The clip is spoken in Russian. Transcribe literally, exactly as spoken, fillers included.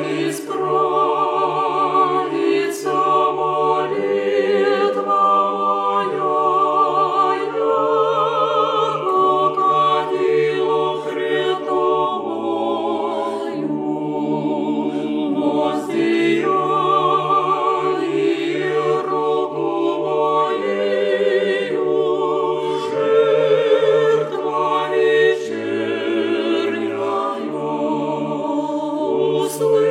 исправится молитва моя, яко кадило хритовою, воздеяние руку моею, жертва вечерняя, услышь.